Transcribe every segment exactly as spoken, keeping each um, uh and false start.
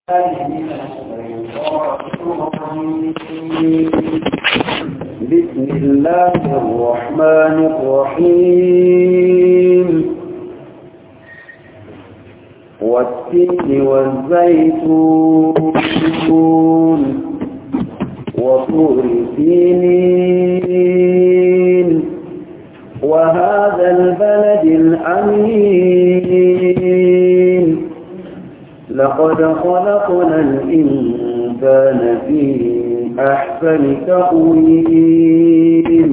بسم الله الرحمن الرحيم والتين والزيتون وطور سينين وهذا البلد الأمين لقد خلقنا الإنسان في أحسن تقويم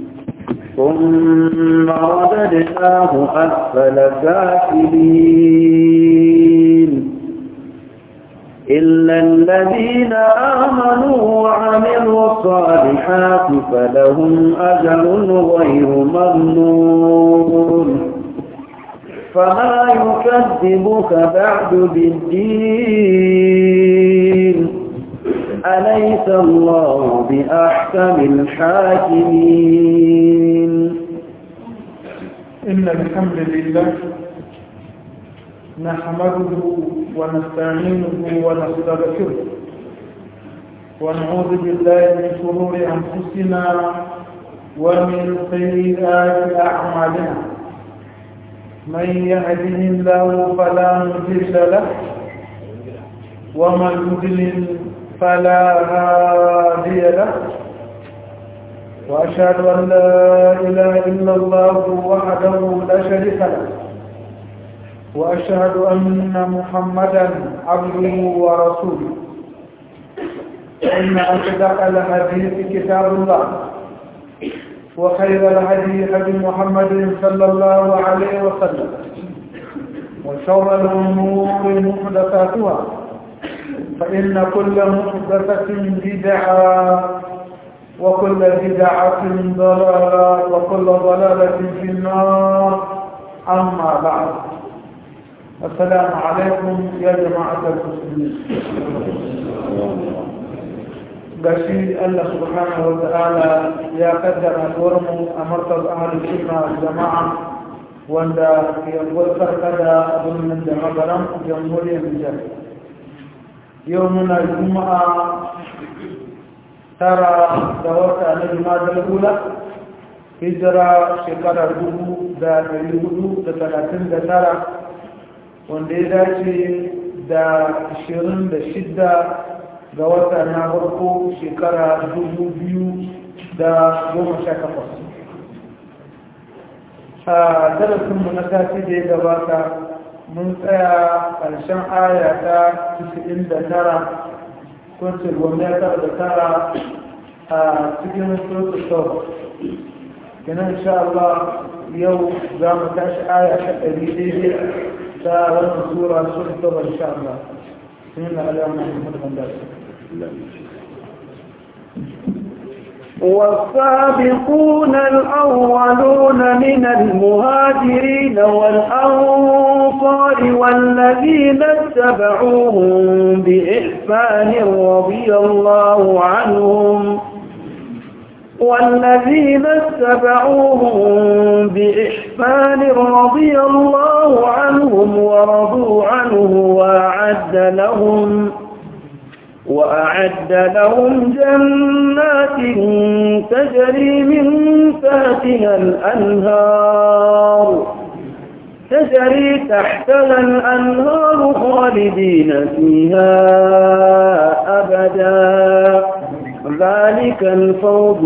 ثم رددناه أسفل سافلين إلا الذين آمنوا وعملوا الصالحات فلهم أجر غير ممنون فما يكذبك بعد بالدين أليس الله بأحكم الحاكمين إن الحمد لله نحمده ونستعينه ونستغفره ونعوذ بالله من شرور أنفسنا ومن سيئات أعمالنا من يهده الله فلا مضل له ومن يضلل فلا هادي له وأشهد أن لا إله إلا الله وحده لا شريك له وأشهد أن محمدا عبده ورسوله إن أصدق الحديث كتاب الله وخير الهدي هدي محمد صلى الله عليه وسلم وشر الأمور محدثاتها فإن كل محدثة بدعة وكل بدعة ضلالة وكل ضلالة في النار أما بعد السلام عليكم يا جماعة المسلمين gashi Allah subhanahu wa ta'ala ya kaddara mu a markaz ahlus sunna wal jama'a wanda ke gurfar kada birnin da magaran jamhuriyar Nijar yau muna juma'a tara da wata na juma'a ula hijira shekara dubu da dari hudu da talatin da tara wanda ya dace da ashirin da shidda ga wata na farko shekara dubu biyu da goma sha takwas a darasinmu na sati da ya gabata mun tsaya ƙarshen aya ta casa'in da tara kwancin gwamna ya tara da tara a cikin sotosau kenan insha Allah yau za mu tashi aya ta ɗari daidai ta wannan sura sotosau insha Allah sun yi na alamun Muhammadu Bandasi والسابقون الأولون من المهاجرين والأنصار والذين اتبعوهم بإحسان رضي الله عنهم والذين اتبعوهم بإحسان رضي الله عنهم ورضوا عنه وأعد لهم وأعد لهم جنات تجري من تحتها الأنهار تجري تحتها الأنهار خالدين فيها أبدا ذلك الفوز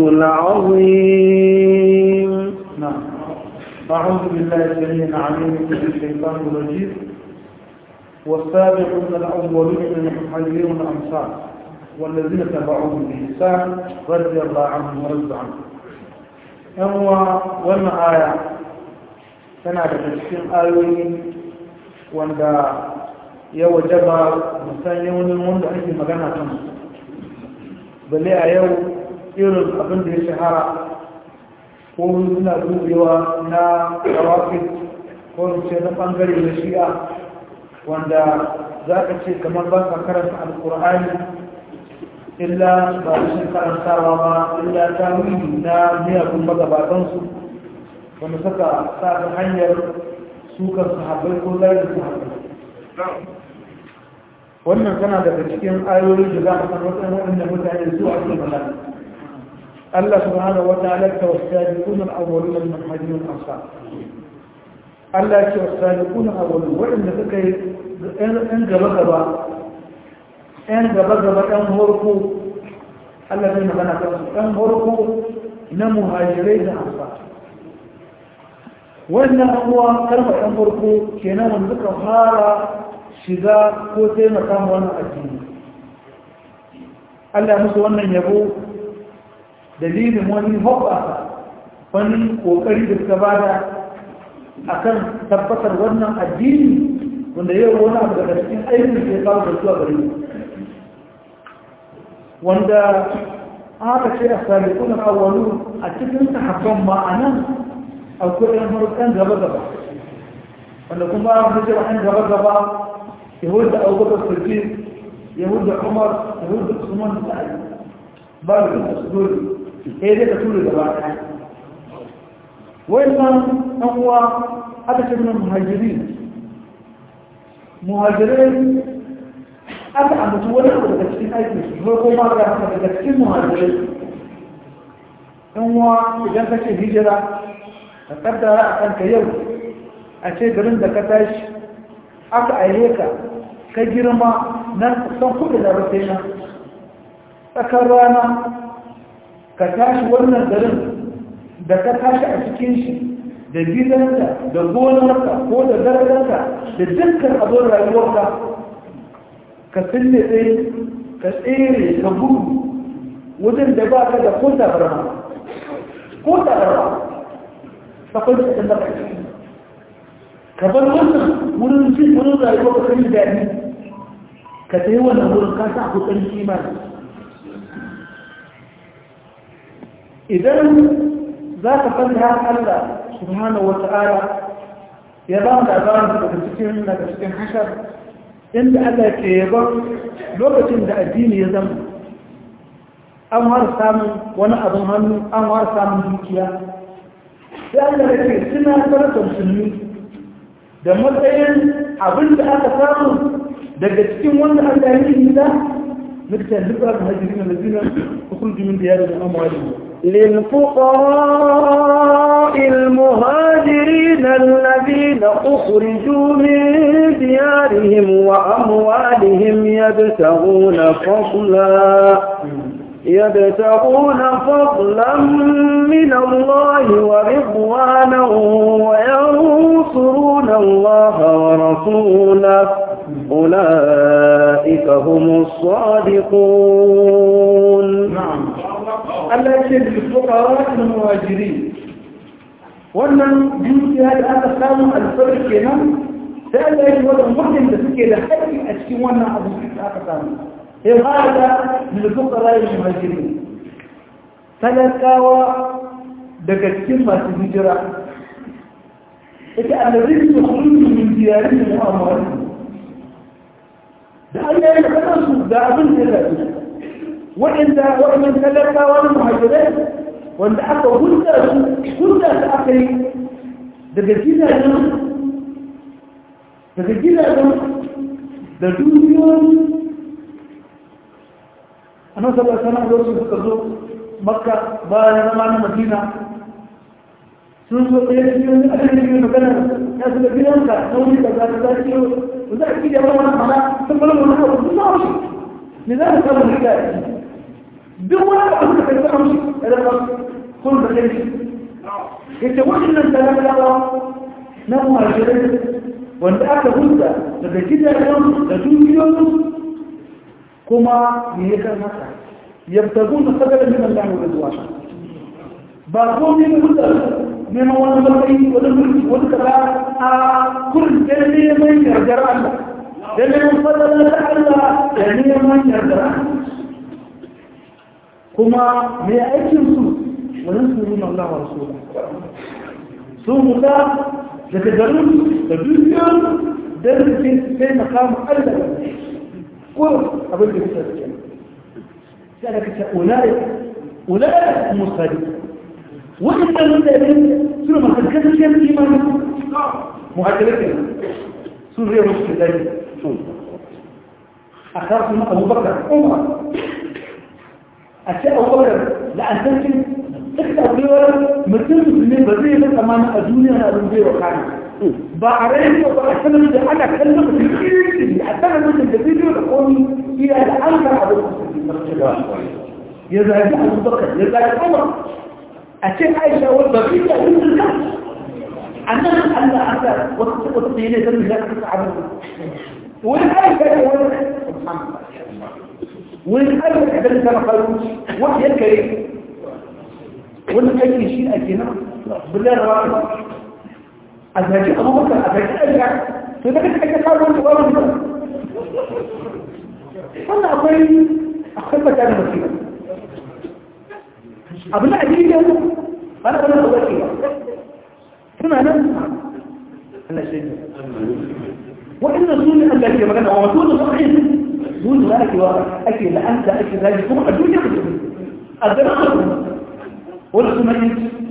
العظيم نعم أعوذ بالله السميع العليم من الشيطان الرجيم والسابقون الأولون من المهاجرين والأنصار والذين تبعوهم بإحسان رضي الله عنهم ورضوا عنه هو wannan aya tana da cikin ayoyi wanda ya wajaba musan yawanin wanda ake magana kan bale a yau irin abin da ya shahara ko suna dubewa na tawafi ko ce na bangare na shi'a wanda za ka ce kamar ba ka karanta alkur'ani illa ba shi karantawa ba illa tawili na miyagun magabatansu wanda suka sa ta hanyar sukar sahabbai ko zai sahabbai wannan tana daga cikin ayoyi da za a san waɗanda mutane zuwa cikin malaka Allah subhanahu wa ta'ala ta wasabiqun al-awwalun min al-muhajirin al-ansar Allah ya ce wasabiqun al-awwalun waɗanda suka yi ɗan gaba gaba ɗan gaba gaba ɗan horko Allah zai magana kan su ɗan horko na muhajirai da ansar wannan abuwa karfa ɗan horko kenan wanda suka fara shiga ko taimaka ma wannan addini Allah musu wannan yabo dalilin wani hoɓasa wani ƙoƙari da suka bada akan tabbatar wannan addini wanda yau wani abu daga cikin aikin da ya kawo da zuwa gari wanda aka ce a sabiqun awwalu a cikin sahabban ma'anan akwai ɗan farkon gaba gaba wanda kuma an fi ɗan gaba gaba يهود أبو بكر الصديق يهود عمر يهود عثمان بن علي باب الأسدول هي دي تقول الجماعة وإلا هو هذا من المهاجرين مهاجرين أتى عن متولى وتكسين أي شيء هو ما رأى تكسين مهاجرين هو إذا كان هجرة تقدر أن كيوم أشيء قرن دكتاش aka aile ka ka girma nan san kuɗi da rufina tsakar rana ka tashi wannan garin da ka tashi a cikin shi da gidanka da gonarka ko da darajarka da dukkan abin rayuwarka ka tsinne tsaye ka tsere ka gudu wajen da ba ka da ko tabarma ko tabarma ta kwanci ɗan da ƙarfi ka bar wannan wurin cin wurin rayuwa ka kai daɗi ka ta yi wannan wurin ka sa kuɗin kimani idan za ka fanta har Allah subhanahu wa ta'ala ya ba mu labarin daga cikin daga cikin hashar inda Allah ke yaban lokacin da addini ya zama an har samun wani abin hannu an har samun dukiya sai Allah ya ce suna sarrafa musulmi da matsayin abin da aka samu daga cikin wanda Allah ya yi da نكتب للفقراء المهاجرين الذين أخرجوا من ديارهم وأموالهم للفقراء المهاجرين الذين أخرجوا من ديارهم وأموالهم يبتغون فضلا يبتغون فضلا من الله ورضوانا وينصرون الله ورسوله أولئك هم الصادقون. نعم. الله يشهد للفقراء المهاجرين. wannan dukiya da aka samu alfarki kenan sai Allah ya wada mutum da suke da haƙƙi a cikin wannan abu da aka samu sai hada min fuqara al-muhajirin talakawa daga cikin masu hijira ita annabi su khuludu min diyarihim wa amwalihim da Allah ya faɗa su da abin da ya yi waɗanda waɗannan talakawa na muhajirai wanda aka hulɗa su hulɗa su aka yi daga gidajen daga gidajen da duniyoyi a nan saboda sana da wasu suka zo makka bayan zama na madina sun zo ɗaya cikin a cikin cikin magana ya su da gidanka na wuri da za ta za ce za a kija wani mana sun bala wani abu sun na wasu ne za a samu rika duk wani abu da kai samu shi a daga kun da kai ya ce waɗannan talakawa na muhajirai wanda aka hulɗa daga gidajen da dukiyoyin kuma me ya kan haka yabtagun da sagarar min Allah wa rizwa ba ko ne hulɗa neman wani matsayi wani mulki wani kaza a kurin da neman yardar Allah da neman fadalar Allah da neman yardar Allah kuma me aikin su wani surun Allah wa rasulullah su muta daga garin da dukiyar da suke sai makamu Allah ko abin da kusa da sai da kace ulai ulai musadi wannan mutane suna masu gaskiyar imani muhajirai sun zai musu da dare a karfin abubakar umar a ce abubakar la'antancin duk da abuwar mutum musulmi ba zai yi tsammanin a duniya na abin zai wa kana ba a rai ba a sanar da ana kallon mutum iri a sanar mutum da bidiyo da komi iya da an kar abin ya zagi abubakar ya zagi umar a ce aisha wadda fi da yin zirka a nan allah aka wata wata tsaye ne zan da aka abin wani aisha ne wani wani aisha da ta mafaru wanda ya kare wani aiki shi a kenan bulan rawa a zaki abubakar a zaki aisha to da kake ake kawo wani wani wani wannan akwai akwai mata da basira abu na ajiye da wani ana wani da wake ba suna nan Allah shi waɗannan su ne Allah ke magana wa wasu da sahihin dole da ake wa ake la'anta ake zagi kuma a duniya a garin wani kuma yin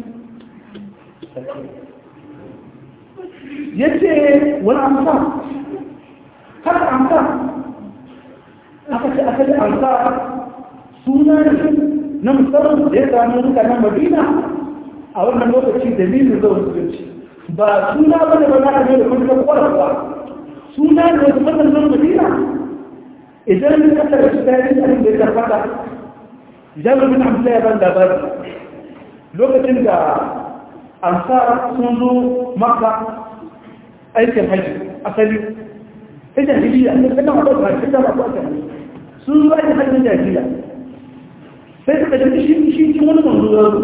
yace wani amsa har amsa aka ce aka ce amsa suna ne na musamman da ya sami mutanen madina a wannan lokaci dalilin zuwa musulunci ba suna ba ne ba na ne da kuma kwararwa suna ne wasu mutanen madina idan ka kasar su ta yi abin da ya karfata jami'ar bin abdullahi ban labari lokacin da ansar sun zo maka aikin hajji asali ta jahiliya ne kan nan wadda ta dama ko asali sun zo aikin hajji jahiliya sai suka jami shi shi cikin wani manzo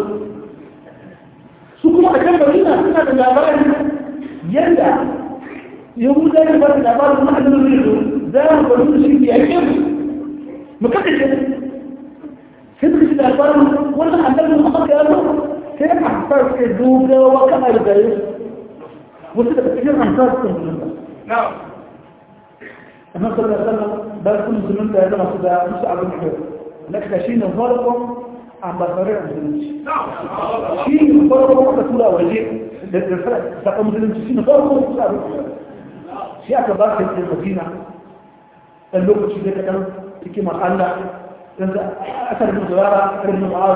su kuma a kan barina suna da labarin yadda yahuda ne ba da labarin na hannun rizo za mu bari su shi ya yi mu kaka ce sai suka shi labarin wannan annabin a maka yaro sai a hasar sai dogawa kamar gare wasu daga cikin ansar sun musulunta annan sallar sallar ba su musulunta ya zama su da musu abin da na kashi ne farkon ambasarar musulunci shi ne farkon aka tura waje da sakon musulunci shi ne farkon su abin da shi aka ba su yankin madina ɗan lokaci zai kaɗan cikin ma'alla yanzu asar da zurara asar da ma'az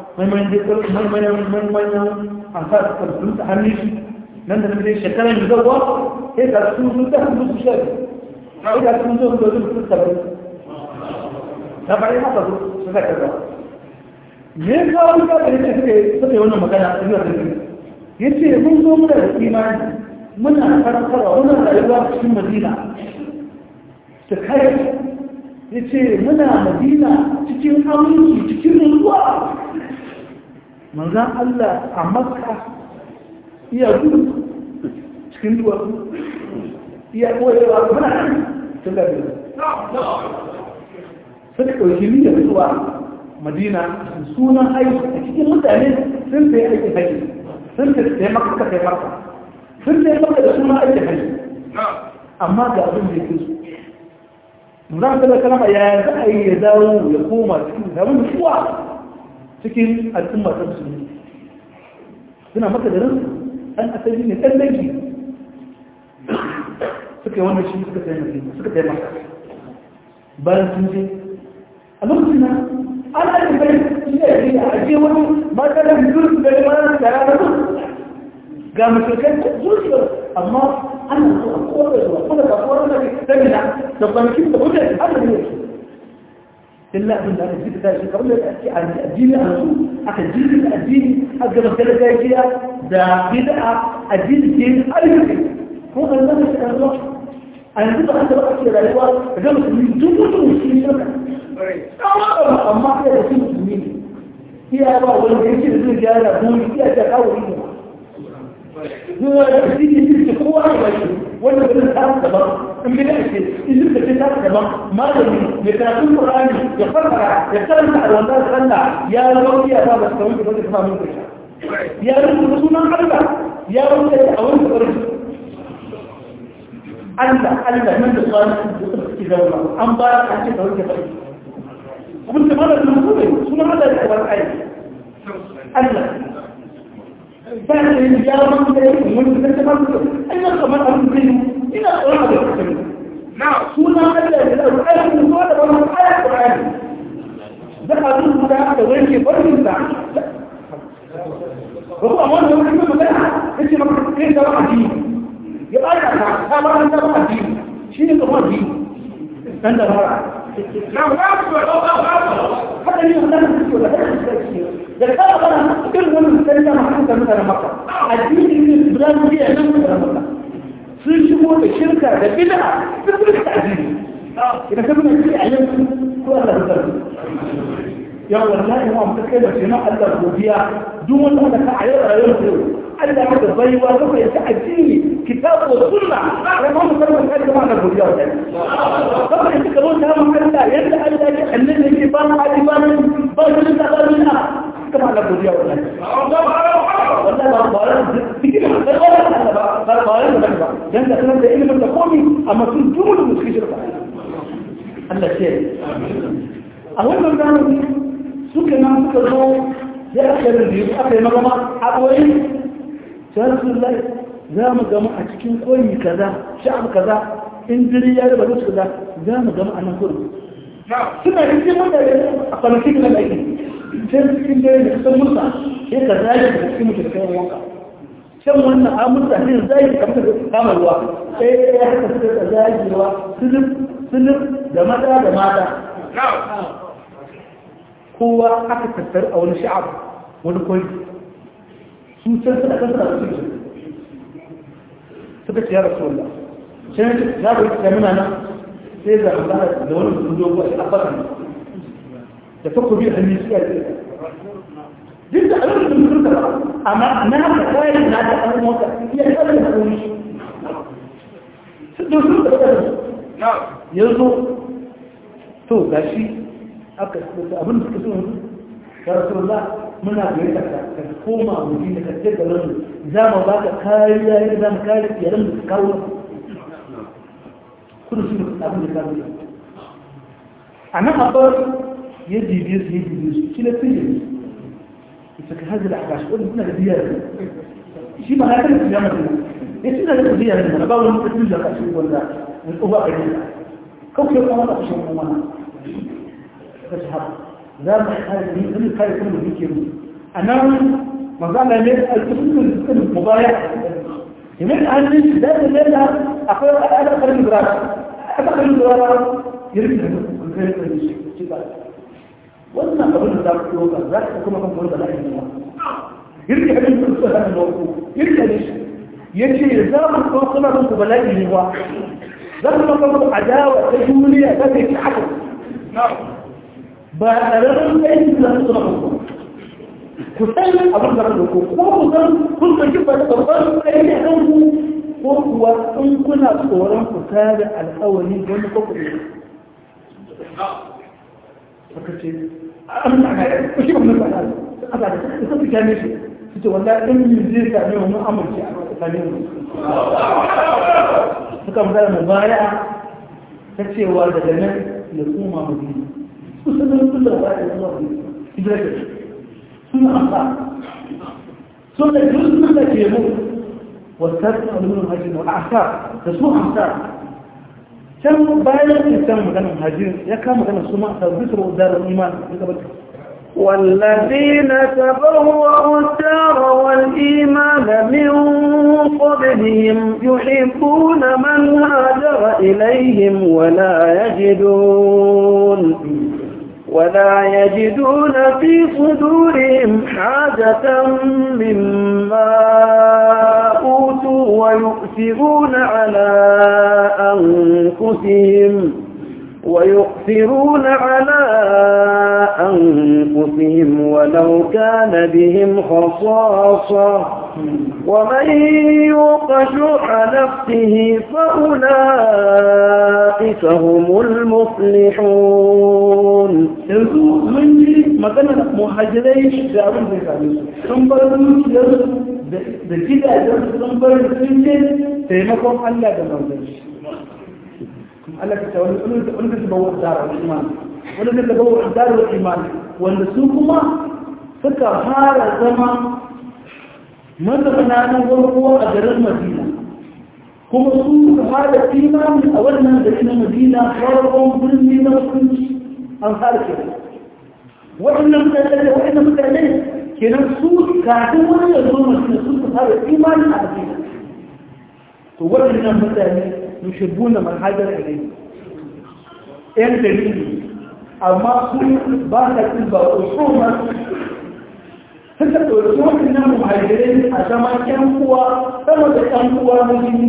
maimanin ansar da musulunta hannun shi nan da nan dai shekarar da zauwa sai ga sun sun ta hannu su shari sai ga sun zo da zuwa sun tabbata na bari haka zo su zaka ga me ka wani ka da yake suke suke wannan magana a cikin rubutu yace mun zo muna da imani muna karantarwa muna rayuwa cikin Madina ta kai yace muna Madina cikin aminci cikin nutsuwa manzon Allah a Makka iya gudu cikin duwatsu iya koyewa muna sun gabi suka ɗauki niyyar zuwa madina sunan haihu a cikin mutane sun sai aikin haihu sun sai maka ka sai maka sun sai maka da sunan aikin haihu amma ga abin da ya fi su za su da kalama ya za a yi ya dawo ya koma cikin zamun zuwa cikin al'umma ta musulmi suna maka da rinsu an asali ne ɗan dangi suka yi wannan shi suka taimaka suka taimaka bayan sun je a lokacin na an ake bai shi ne a aje wani matsalar zurfi da yawan da rana su ga mashirkai zurfi amma ana so a kowace zuwa kuma da kasuwar da ke damina da kwanakin da mutane an da ne illa abin da aka jika tashi kamar da ake addini a su aka jika da addini a gaba gargajiya da bid'a addini ke arziki ko an zama shi kan zuwa a yanzu ba an da ake rayuwa da ga musulmi duk mutum shi ne shirka amma kai da shi musulmi ne iya ba wanda ya ce da zai gyara buri iya ta kawo ne zuwa da shi ne shirka kowa ne ba shi wanda ba zai tsara daban in bi da ake in shirka ce tsara daban malami mai karatun qur'ani ya farfara ya karanta a wanda da Allah ya zama iya ba da kawai da zai samu kai ya rubuta sunan Allah ya rubuta a wani ƙarfi Allah Allah nan da tsarin da suke zauna an ba a ce da wani ƙarfi kuma da mana da mutum sunan Allah da ƙarfi aiki Allah ba da yin ya man da yake wani da ta masu ai na kamar abin da ina tsoron da kake sunan Allah da zai aiki so da wannan ayat Qur'ani da abin da aka wanke barkin sa ko amma da wani mutum da yake maka kai da wani ya aka ta ta ma da wani shi ne kuma bi dan da fara na ba ku da hada ne wannan da da da ka ba irin wannan sai da mutum da mutane maka addini ne Ibrahim ya nan da maka sun shigo da shirka da bid'a sun da addini idan ka bin shi a yanzu ko Allah ya ya wallahi ma mutum kai da shi na Allah godiya duk wanda ka ayyar rayuwar Allah ya da baiwa da kai ta addini kitabu wa sunna sai ma mutum kai da ma godiya wannan kuma in ka zo da mu Allah yadda Allah ya annabi ke ba mu adiban ba shi da dalilina kuma Allah godiya wannan wallahi ba ba cikin da ba ba ba ba dan da kana da ilimin da komai amma sun jumul musu shirka Allah ce a wannan zamani suka nan suka zo sai aka rubuce aka yi magana a koyi sai Rasulullahi za mu gama a cikin koyi kaza sha'ab kaza in jiri ya raba su kaza za mu gama a nan gurin suna da cikin wanda a kwanakin da aiki sai cikin dare da kusan musa sai ka zai da cikin mutum kai wanka shan wannan amurta ne zai kamar da kama ruwa sai ya haka suka da zai ruwa sulub sulub da mata da mata kowa aka tattar a wani sha'ab wani koyi su can suna kan suna da su suka ce ya rasu wallah sai ya ku yi muna nan sai za a da wani mutum dogo a abbatan da takobi a hannun suka ce duk da abin da mutum ka ba amma na haka kayan na da an mota iya tsarin da komi su dosu da wadda yanzu to gashi aka abin da suka so ya rasulullah muna gari da ka koma wuri da kace da nan za mu ba ka kariya yadda za mu kare yaran da suka kawo kudu shi abin da kawo a nan abar ya jibiye su ya jibiye su shi na fiye ita ka hajji da akashi wani suna da biyar shi ma ya kan su ya mutu ya suna da biyar da na ba wani mutum da kashi wanda wani tsoba a yi kawai kuma da kushin kuma تشهد لا محتاج من كان يكون ذكر انا ما زال لي الكتب المضايع يمكن ان ده اللي اقول انا خليني براس انا خليني براس يرجع وانا قبل ذلك يوقع ذاك كما كان يقول لا يرجع من هذا الموضوع يرجع ليش يجي زمان توصلنا بلاقي هو زمان ما كان عداوه تجوليه ده يتحكم ba a ranar aiki da su na ku ku san abin da ku ko ku san kun san ba da babban aiki a kan ku ko kuwa in kuna tsoron ku tare alƙawari wani ko kuɗi aka ce an na ga ku shi ba mun ba aka da su su kame shi su ce wallahi in mun je ka ne mun amince a tsakanin mu suka magana mu baya ta cewa daga nan ya koma madina سنة كل واحد الله يدرك سنة أخطاء سنة جزء من ذلك يموت والسادس من المهاجرين والأعثار تسوء أعثار كم باية كم مكان المهاجرين يا كم مكان السماء تبصروا دار الإيمان والذين تبوأوا الدار والإيمان من قبلهم يحبون من هاجر إليهم ولا يجدون ولا يجدون في صدورهم حاجة مما أوتوا ويؤثرون على أنفسهم ويؤثرون على أنفسهم ولو كان بهم خصاصة ومن يوق شح نفسه فأولئك هم المفلحون yanzu mun ji maganar muhajirai da abin da ya sun bar dukiyar da gidajen sun bar sun ce taimakon Allah da manzon shi Allah ta wani wani da bawo dara iman wani da bawo dara iman wanda su kuma suka fara zama mazana na farko a garin Madina kuma su hada imani a wannan gari na Madina farkon birni na musulunci an fara ke waɗannan mutane da waɗannan mutane kenan su kafin wani ya zo Madina su su fara imani a Madina to waɗannan mutane yushibbuna man hajara ilayhi yan dalili amma su ba ta cin ba ko so ma suka ɗauki waɗannan muhajirai a zaman ƴan uwa sama da ƴan uwa na jini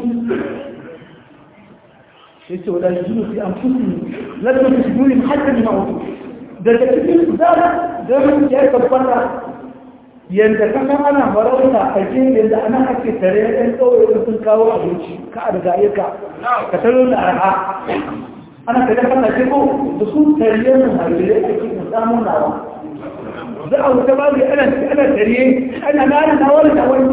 ya ce wadda jini fi an fusi lalata da shiguri hajjar ma'autu daga cikin su zara zama ya tabbata yadda kasa ana farauta a jini yadda ana ake tare ɗan ƙauye sun kawo abinci ka a daga ayyuka ka taro da arha ana tare kasa ce ko da su tare muhajirai da ke samun nawa za a wuta babu ana ana tariye ana nana na wani da wani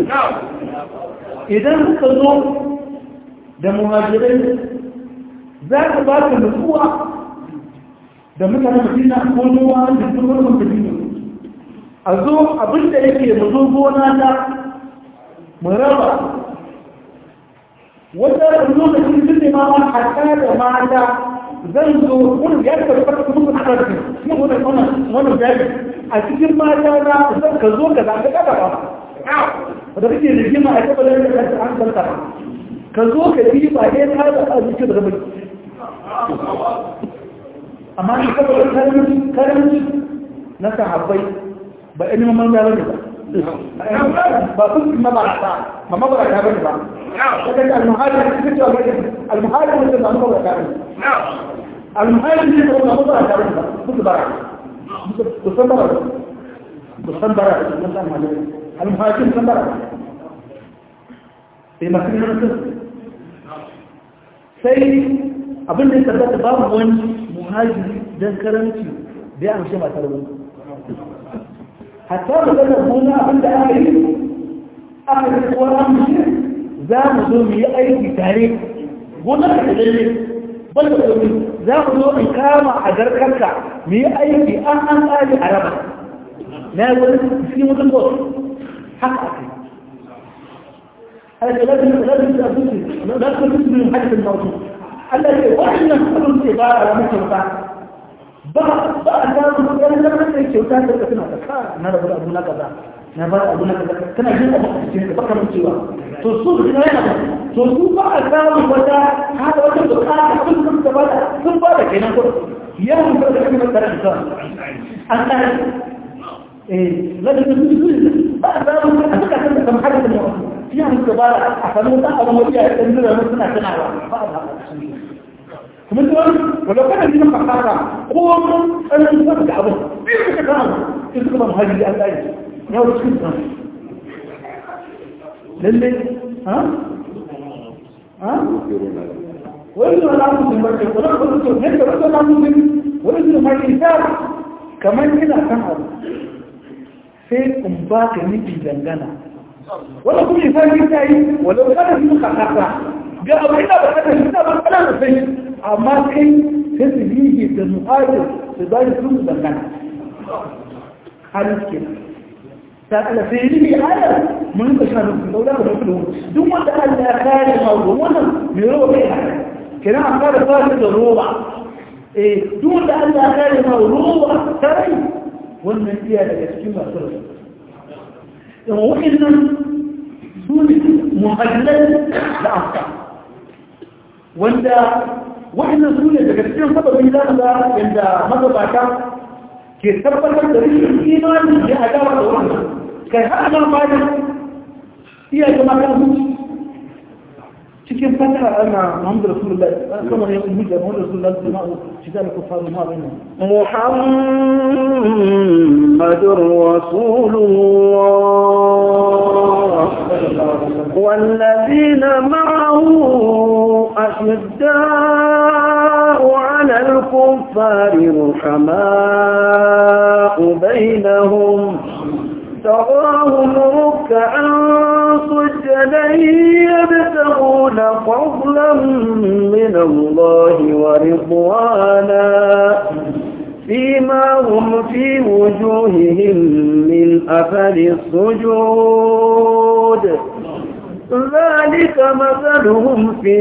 idan ka zo da muhajirai za ka ba ka nutsuwa da mutanen Madina ko noma da kuma Madina a zo abinda yake mu zo gona ta mu raba wata lokacin sun ne ma hatta da mata zan zo wani ya tabbata kuma ku tsara ne wannan wannan wannan jari a cikin mata na zan ka zo ka zaɓi kada ba da kake rigima a tabbatar da kanta an kanta ka zo ka yi ba dai ka da azuci da rabi amma ni saboda karanci karanci na sahabbai ba ina man da bane ba ba kun ma ba ta ma ma ba ta bane ba kada al-muhajir kace al-muhajir mutum ba ma ba ta bane المهاجر اللي هو موضوع تعرفه بصبر بصبر بصبر المهاجر بصبر في مكان مثل سي abin da ya tabbata babu wani muhajiri don karanci da ya amshe matar wani hatta da zana gona abin da aka yi aka yi kuwa amshe za mu zo mu yi aiki tare gona da dalle banda domin za mu zo in kama a garkarka mu yi aiki an an tsari a raba na yi wani cikin wajen bot haka ake haka lalata lalata da abinci lalata da abinci hajjin mawutu Allah ce waɗannan abin ce ba a wani kyauta ba a samun yanar lalata da kyauta da ka suna ka na rabu da abu na kaza na ba abu na kaza kana jin abu a cikin da baka cewa to su suna yana to su ba a samun wata hada wata bukata abin sun ta bada sun ba da kenan ko yawan da kake da karanta an tsaya eh lalle da su ba a samun a duka kan da kan hada da mu ya muka ba a samu da abu mai ya dan dura mun suna tunawa ba a kuma to wala kana jin fakara ko mun an san da abu bai ka kana in kuma muhajiri Allah ya ya wuce kan lalle ha وإنه لا مسلم بركة ولا مسلم هيك ولا لا مسلم وإنه ما ينسى كمان هنا كمان في أمباك نيجي جنجنا ولا كل إنسان يسعي ولو كان في مخاطرة جاء بينا بكرة هنا بكرة نفسي أما كي تسيبيه تنقاطع تدار فلوس جنجنا حالك كده سأل سيدي على من تشهد الدولة والفلوس دون أن الأخير الموضوع ميروه بيها كنا أخير فاسد الروضة دون أن الأخير الموضوع تري والمنزية لكسكما سرس وإذن سوني محلل لأفضل وإذن وإذن سوني لكسكما سبب إلى عند مضبعك ke tabbatar da rikin imani da adawa da wannan kai har ana bayan iya zama kan hutu cikin fatara ana Muhammadu Rasulullah kamar yau hujja Muhammadu Rasulullah jama'u shiga da kufaru ma bayan Muhammadur Rasulullah والذين معه أشداء على الكفار رحماء بينهم تراهم ركعا سجدا يبتغون فضلا من الله ورضوانا فيما هم في وجوههم من أثر السجود ذلك مثلهم في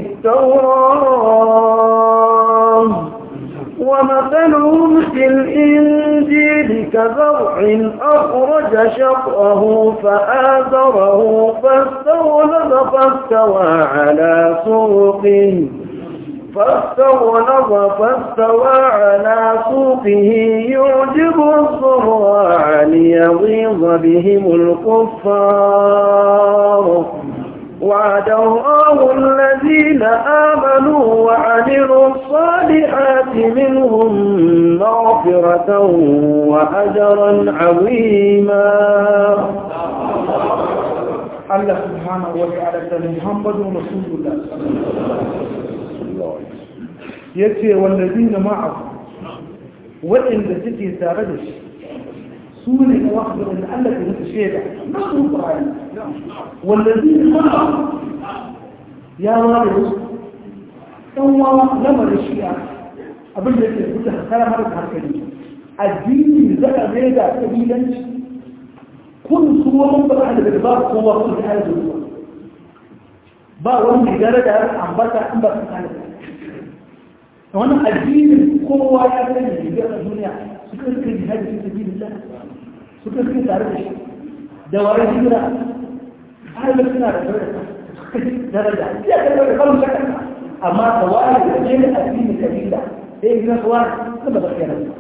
التوراة ومثلهم في الإنجيل كزرع أخرج شطأه فآزره فاستغلظ فاستوى على سوقه فاستغلظ فاستوى على سوقه يعجب الزراع ليغيظ بهم الكفار وعد الله الذين آمنوا وعملوا الصالحات منهم مغفرة وأجرا عظيما. الله سبحانه وتعالى محمد رسول الله yace wallazina ma'a wa'inda suke tare da shi su ne wahda da Allah ke musu shaida na Qur'ani wallazina ma'a ya ware su dan wa lamarin shi'a abin da yake fita kara har hankali addini da zaka mai da kabilanci kun su wannan ba da ba kowa kun da zuwa ba wani daraja ambata an ba su kana wannan addinin kowa ya sani da a duniya suka rike jihadi fi sabilillah suka rike tare da shi da wani hijira har da suna da daraja ya kai da kallon shakka amma tawali da jini addini kabila sai gina tawali kuma ba kai nan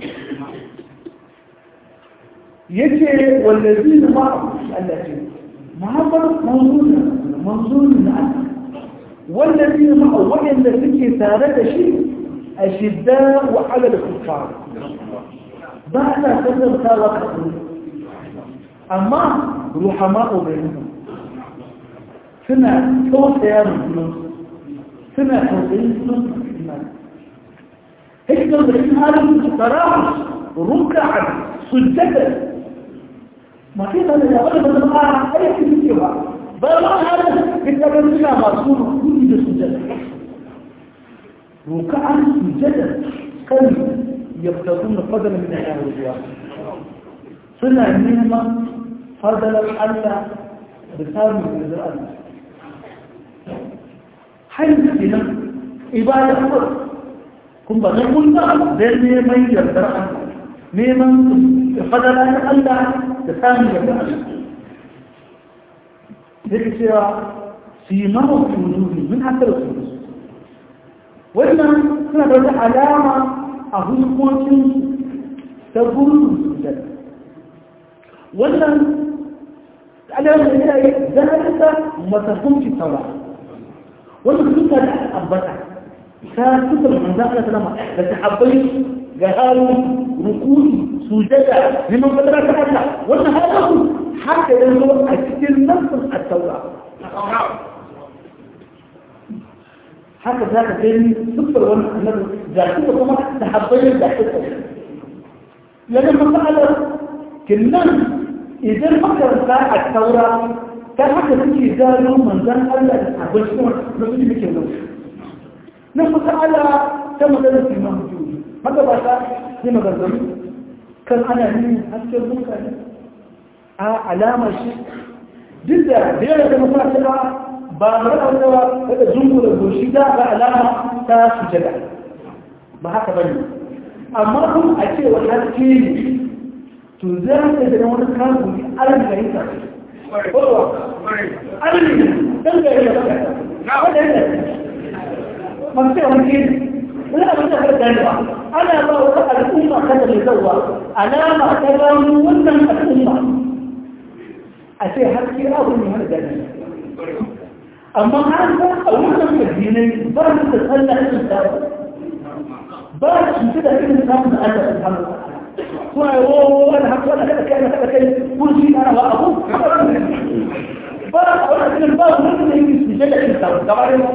yace wallazina ma allati muhammad manzurna manzurna wallazina ma wa'inda suke tare da shi أشداء وعلى الكفار بعد كذب تاوكل أما رحماء بينهم سنة صوت يا مسلم سنة حسين سنة هيك تنظرين هذا التراحش ركعا سجدا ما في هذا يا ولد الآن أي شيء فيها بل هذا كتابنا مرسول كل سجدا ركعا سجدا قلب يبتغون فضلا من الله والرضوان صنع النعمة فضلا الله بسام من الله حيث هنا عبادة فرق كن بغير قلنا ذل نعمة يبتغ نعمة فضلا الله بسام من الله ذلك سيماه في وجوده من حتى الخلوص wannan suna da wata alama a hukuncin ta gurin sujada wannan alamar da ya yi zalika matahunci taura wannan suka da ambata ta suka da manzan Allah salama da sahabbai ga haru rukuni sujada neman fadara ta Allah wannan halaku haka yanzu a cikin nafsin at-taura haka za ka gani dukkan wani annabi da su kuma sahabbai da su yana masalar kinnan idan makaranta a taura ta haka suke gano manzan Allah da sahabbai kuma da su muke nan na masala ta maganar imam juji haka ba ta sai magana kan ana yin hasken mutane a alamar shi duk da biyar da masalar ba mara cewa kada zungu da goshi da ga alama ta sujada ba haka bane amma kun a ce wa haske ne to za ka da wani kafu ne aran da yake kowa aran ne dan da yake na wanda ne man sai wani ke ina ba ta fara da ana ba wa al'umma kada ne zawa alama ta gano wannan al'umma a ce haske abu ne wanda da amma an san a wannan madinai ba su da sallah irin ta ba su da irin samun Allah subhanahu wa ta'ala kuma yo wani haka wani kada kai kada kai kurji ana ba abu ba wani cikin ba wani da yake su da irin ta gaba da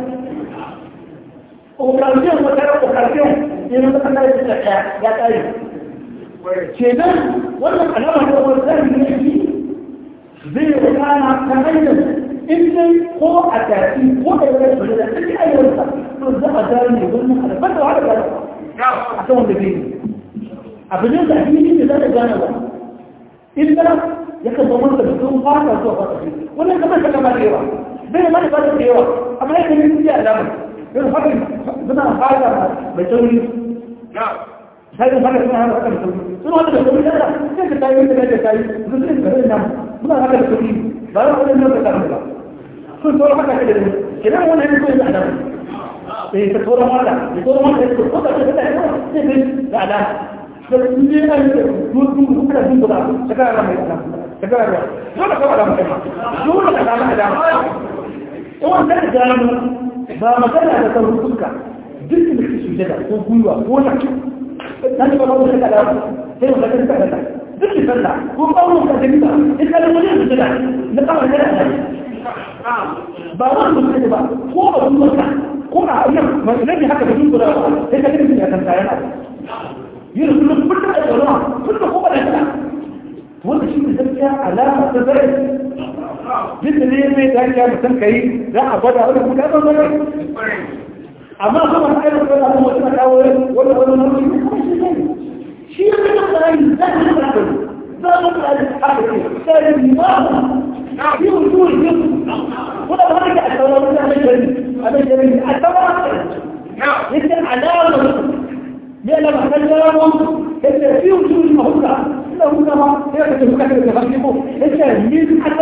occasion wata occasion yana da kana da ya ya kai kenan wannan alama da wannan ne zai kana ta hanyar in dai ko a tafi ko da yake da da take ayyuka to za a gane ne wannan albar da haka a kan wanda bai abin da shi ne da gane ba in da yake zama da sun fara zuwa fata wannan kamar ta kamar yawa bai ma da ba da yawa amma yake ne ya alama yau haka suna fara mai tauri sai da haka suna haka da tauri suna haka da tauri da sai ka tayi da da tayi sun sai da nan muna haka da tauri ba za mu da ka ba sun tsoro haka da kidan wannan ne ko da alama sai ka tsoro mata da tsoro mata da ko da da sai da alama da inda ya yi dudu da dudu da saka mai alama saka ra dole ka alama kai dole ka alama alama to wannan gano ba magana da kan fuska duk da kake sujada ko gwiwa ko na nan ba wani da da sai ka tsaya da duk da sallah ko ba wani da dinka in ka wani sujada na kawai da ba wani sujada ba ko ba wani ka ko a nan mai haka da dinka sai ka dinka kan kayan yin kullum kullum da jama'a kullum ko ba da kana wanda shi ne gaskiya alama ta zai duk ne mai dakiya mutum kai za a gwada wani kuma ka zama amma kuma na ayyuka da abu mutum kawo wani wani wani shi ne da tsari za a yi da za a mutu da haka ce sai ma yi wuce wuce wanda ba haka a tsawon wani a mai a mai jari a tsawon yake alama لأن محتاجهم إنت في وجود المهورة إلا هنا هي كتبك تفكروا إنت مين حتى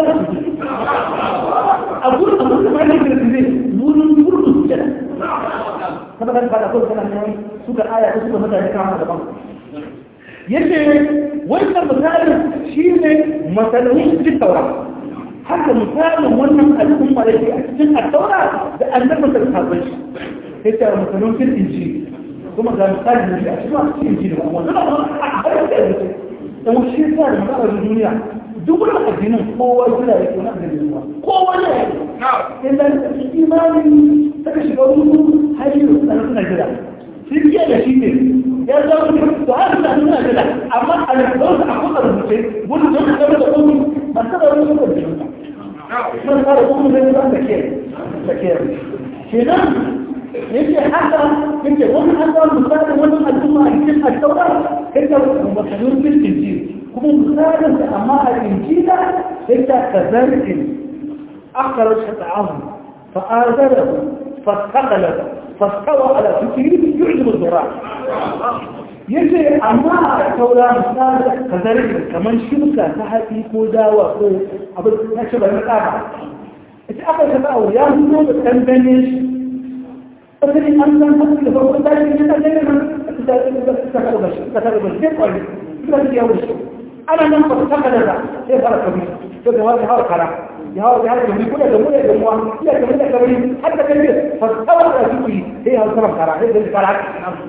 أقول أقول ما نقدر نقول نقول نقول نقول كما كان بعد أقول كلام يعني سورة آية سورة مثلا كلام هذا بعض يجي وإنت مثال شيء مثلا في التوراة حتى مثال وانا الأمة التي أكتب التوراة بأنك مثلا تحبش إنت مثلا في الإنجيل ثم قال مثال من الأسماء في الجيل الأول لا لا لا والشيء الثاني من أرض الدنيا دول الدينون قوة ولا يكون أهل الدنيا قوة لا إلا الإيمان تكشفونه هاي أنا كنا جدا في الجيل شيء يا زلمة وهذا أنا جدا أما أنا دوس أقول المسلم قول دوس كذا تقول ما تقدر تقول الدنيا ما تقدر تقول الدنيا لكن لكن هنا يجي حتى يجي ومن حتى المساعدة ومن الأمة يجب التوراة إذا مبصرون في الإنجيل كم مساعدة أمام الإنجيل إذا كذلك أخرج شطعهم فآذره فاستقله فاستوى على فكره يعجب الزراع يجي أمام التوراة مساعدة كذلك كمان شبكة تحتي كوداوة أبدا نشبه المتابعة إذا أخرج شطعه يأخذ بالتنبنش فكري أنزل فكري فوق ذلك يتجرم تتكرر بشر تتكرر بشر لا تجي أول شيء أنا ننقص تقدر ذا إيه فرق كبير شوف هذا هذا كلام يهاو هذا كبير كل يوم ولا يوم لا كبير كبير حتى كبير فتصور أشوفه إيه هذا كلام كلام إيه ده كلام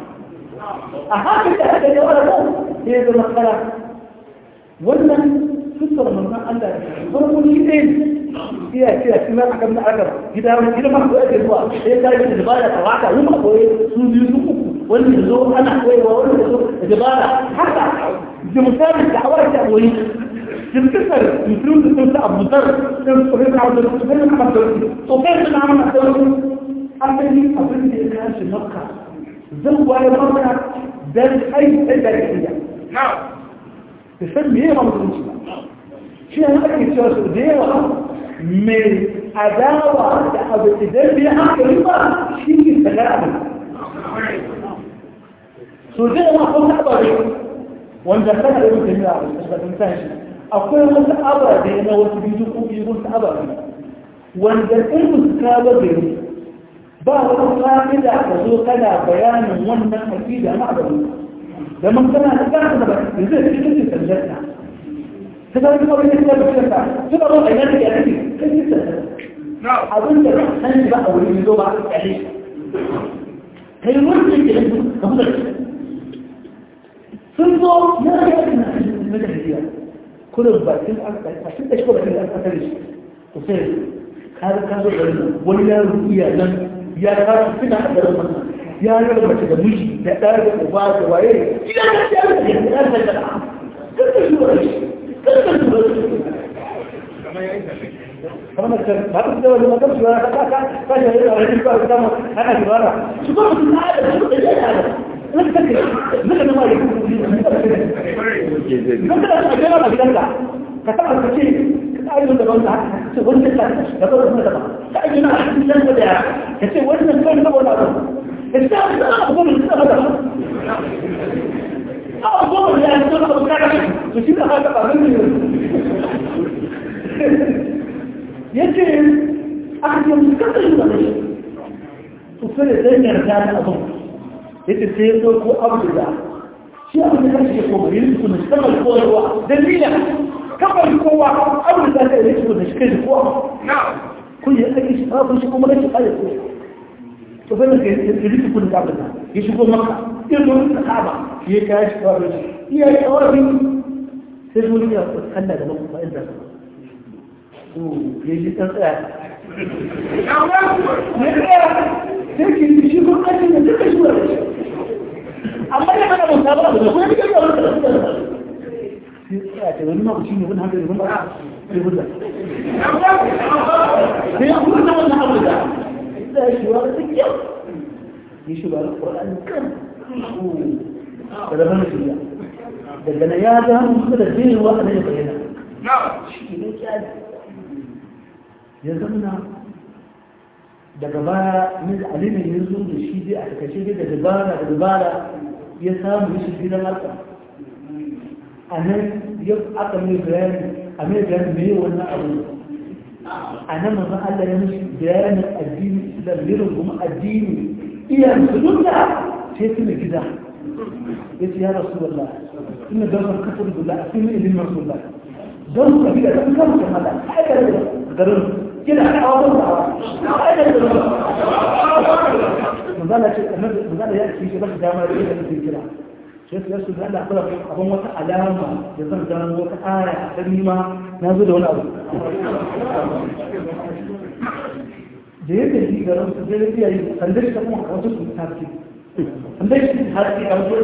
أهم شيء هذا اللي ولا مو إيه ده الكلام ولا فكر من ما عنده ولا مشكلة فيها كده كما حكمنا أكبر كده كده ما هو أجل هو هي كده الجبالة طلعتها يوم أقوي سوزيوزوكو واللي يزور أنا أقوي وأقول يزور الجبالة حتى بمثال الدعوات التأويل تنكسر يفلون تنسى أبو ذر تنسى عبد الرسول محمد وكيف نعمل أحسن أمني أبني إلهاش مكة زوى مرة ذات أي أي ذلك نعم تسمي إيه رمضان شيء أنا أكيد شو أسوديه من عداوة أو ابتداء بها كريمة شيء يستجاب سوداء ما قلت أبدا وأن ذكرنا ابن تيمية بس تنتهي أقول قلت أبدا أنا وتبيدكم يقول أبدا وأن ذكرنا كابدا بعض القائدة وذوقنا بيان وأن أكيد معبد لما كنا نتكلم إذا كنت تسجلنا تقدر تقول لي كده بكده تقدر تقول عينك يا اخي كيف تسال نعم اظن ده انت بقى واللي له بقى تعيش هي المشكله كده كده تنظر يا اخي المدرسيه كل الباقي عشان تشكر كده انت ليش وسير هذا كان ولا رؤيا لم يا راجل كده حضر يا راجل ما كده مش ده ده وبعد وايه يا راجل يا راجل كده شو كمان بعد كده لما كنت بقى فاجئ الرجل بقى قدامه انا جواره شو بقى هذا شو هذا لا تفكر مثل ما يقول مثل اجل ما بيطلع كتبت شيء قالوا ده بقى وانت ده بقى ta ake na a cikin da ya ka ce wannan kawai na wani abu ka ce a cikin abu goma da hada abu goma da ya ce na abu kada to shi da haka ba zan yi ya ce a cikin kasar yi wani to sai da zai yarda da abu ya ce sai ya zo ko abu da shi abu da kashe ko bari su ne kamar kowa dalilin kamar kowa abu da zaka yi su da shi kai kowa kun yi ake shi ba kun shi kuma rashin ayat ko to bai da ke rike kun da abin ya shigo maka irin da sahaba ya kai shi ba shi iya yi tawafi sai mun ya kalla da nan ba inda to ya ji dan tsaya ne tsaya sai ki shi ko kace ne duka shi ba amma ne mana mun sabara da kuma kike da wannan sai ta wani ma shi ne wani hankali wani ba sai huda sai ya kuma wannan abu da sai shi wa take yi shi ba Qur'ani kan da ban shi ya daga na ya ga mun da dinin wa ne bayyana shi ne kyali ya zama daga baya min alimin yanzu da shi dai a takaice dai da dabara da dabara ya samu shi gidan alƙa a nan ya aka mai bayani a mai bayani mai wannan abu a nan mazan Allah ya mishi bayanin addini islam lirin kuma addini iya musulunta sai su mai gida ya ce ya rasu wallah ina gaban kafin dula a cikin ilimin rasulullah don su kabila don kama kamala a aikar da garin kina kawo da a aikar da manzala ce manzala ya ce shi ba su dama da yadda su kira sai su yasu da Allah abin wata alama da zan gano wata aya a ɗan nima na zo da wani abu da yadda shi garin su zai iya yi sandar shi ta kuma wasu su tafi sandar shi haske a wasu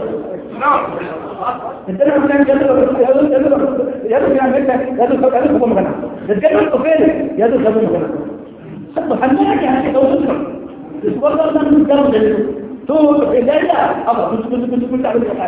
da tana mutane ya zo ya zo ya zo ya zo ya zo ya zo ya zo kuma magana da ganin tsofere ya zo ya zo magana saboda hannun ake haske a wasu su su wanda wannan garin da ya to idan da aba kun kun kun kun da ka